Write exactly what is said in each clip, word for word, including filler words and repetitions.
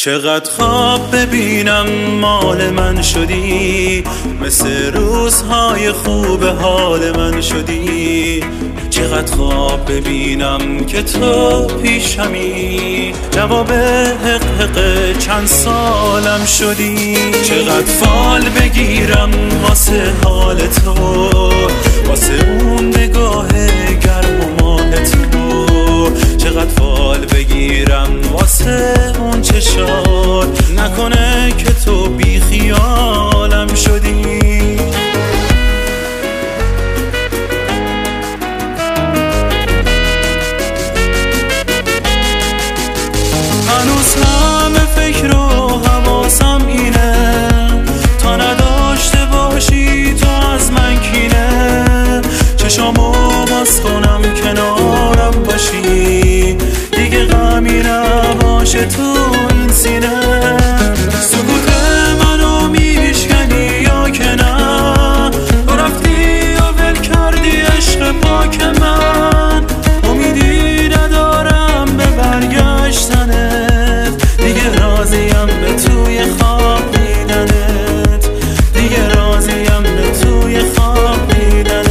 چقدر خواب ببینم مال من شدی، مثل روزهای خوب حال من شدی. چقدر خواب ببینم که تو پیشمی، جواب حق حق چند سالم شدی. چقدر فال بگیرم واسه حال تو، واسه اون نگاه گرم و ماه تو. چقدر فال بگیرم واسه اون چشات، نکنه که تو بی خیالم شدی. هنوز همه فکر و حواسم اینه، تا نداشته باشی تو از من کینه. چشامو باز کنم کنارم باشی، دیگه غمی نباشه تو این سینه. سکوت منو میشکنی یا که نه، تو رفتی و ول کردی عشق پاک من. امیدی ندارم به برگشتنت، دیگه راضیم به توی خواب دیدنت، دیگه راضیم به توی خواب دیدنت.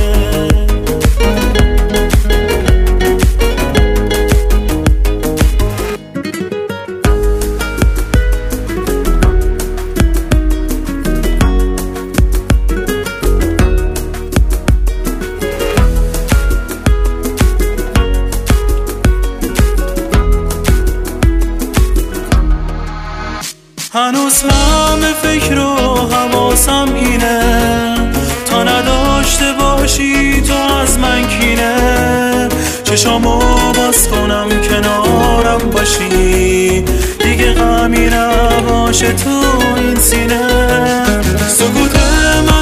هنوز همه فکر و حواسم اینه، تا نداشته باشی تو از من کینه. چشامو باز کنم کنارم باشی، دیگه غمی نباشه تو این سینه. سکوت